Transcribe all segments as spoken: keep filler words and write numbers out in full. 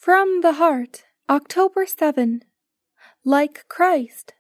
From the Heart, October seventh. Like Christ.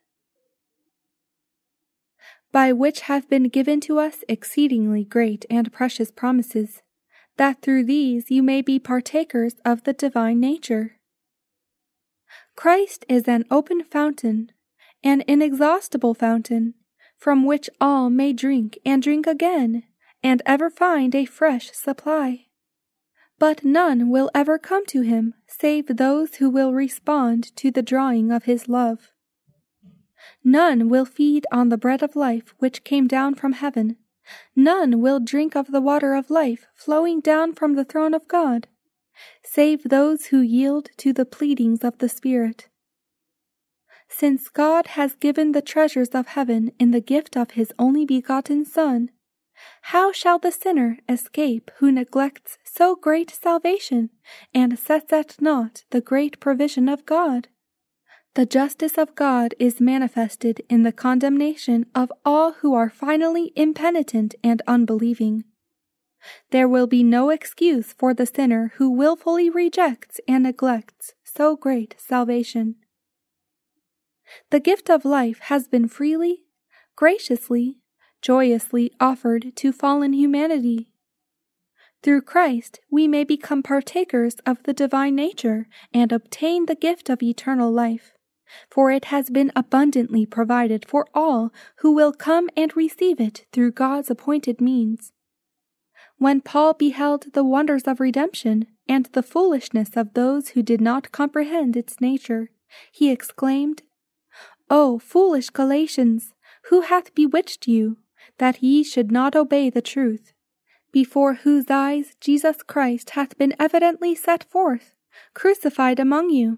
By which have been given to us exceedingly great and precious promises, that through these you may be partakers of the divine nature. Christ is an open fountain, an inexhaustible fountain, from which all may drink and drink again, and ever find a fresh supply. But none will ever come to him save those who will respond to the drawing of his love. None will feed on the bread of life which came down from heaven. None will drink of the water of life flowing down from the throne of God, save those who yield to the pleadings of the Spirit. Since God has given the treasures of heaven in the gift of his only begotten Son, how shall the sinner escape who neglects so great salvation and sets at naught the great provision of God? The justice of God is manifested in the condemnation of all who are finally impenitent and unbelieving. There will be no excuse for the sinner who willfully rejects and neglects so great salvation. The gift of life has been freely, graciously, joyously offered to fallen humanity. Through Christ we may become partakers of the divine nature and obtain the gift of eternal life, for it has been abundantly provided for all who will come and receive it through God's appointed means. When Paul beheld the wonders of redemption and the foolishness of those who did not comprehend its nature, he exclaimed, "O foolish Galatians, who hath bewitched you, that ye should not obey the truth, before whose eyes Jesus Christ hath been evidently set forth, crucified among you?"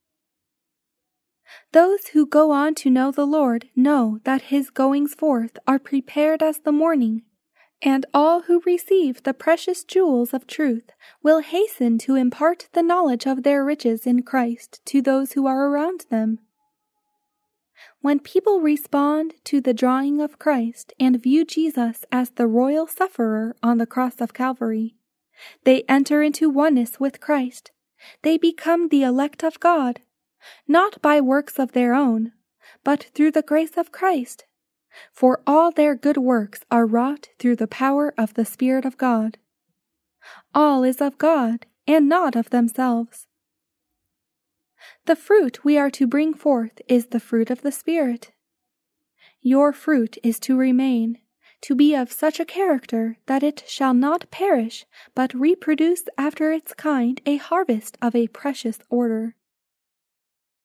Those who go on to know the Lord know that his goings forth are prepared as the morning, and all who receive the precious jewels of truth will hasten to impart the knowledge of their riches in Christ to those who are around them. When people respond to the drawing of Christ and view Jesus as the royal sufferer on the cross of Calvary, they enter into oneness with Christ. They become the elect of God, not by works of their own, but through the grace of Christ. For all their good works are wrought through the power of the Spirit of God. All is of God, and not of themselves. The fruit we are to bring forth is the fruit of the Spirit. Your fruit is to remain, to be of such a character that it shall not perish, but reproduce after its kind a harvest of a precious order.